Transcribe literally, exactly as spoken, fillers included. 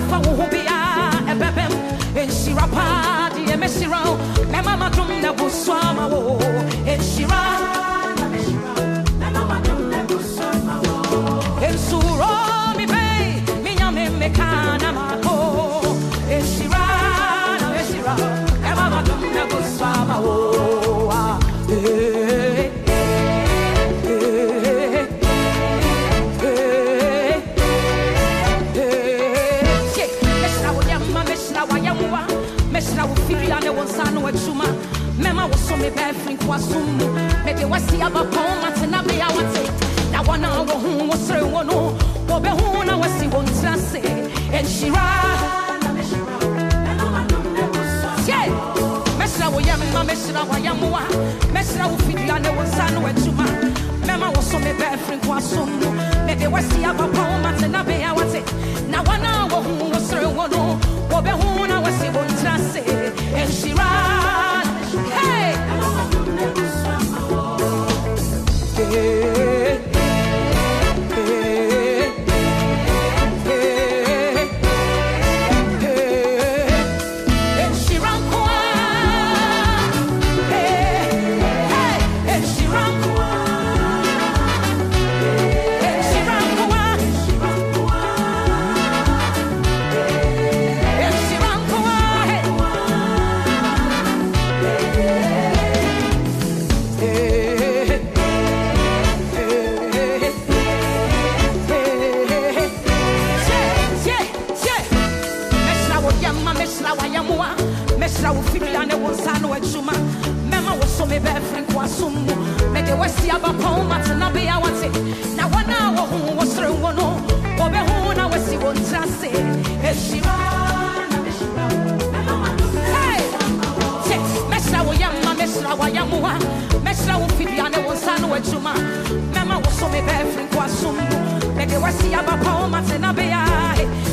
fa wo ho bia ebebem enshira pa di emeshira me mama dum na busama wo enshira me mama dum na busama wo ensuro mi be mi nyame me kana mako enshira enshira me mama dum na busama wo Meshra wo firi ane wo sanu etuma mema wo so me be frin kwa sumu me de wasi aba pon matena be awate na wana wo hu wo sere wo no wo be hu na wasi wo ntrase enshira na meshra mema ma dum ne wo so ye meshra wo yam ma meshra wa yamwa meshra wo firi ane wo sanu etuma mema wo so me be frin kwa sumu me de wasi aba pon matena be awate na wana wo hu wo sere wo no wo be hu na wasi wo ntrase enshira hey Meshra wo firi ane wo sanu etuma mema wo so me be frin kwa sumu me de wasi aba pon matena be awate na wana wo hu wo sere wo no wo be hu na wasi wo ntrase eshira na meshra mema ma hey meshra wo yamma meshra wa yamwa meshra wo firi ane wo sanu etuma mema wo so me be frin kwa sumu me de wasi aba pon matena be awate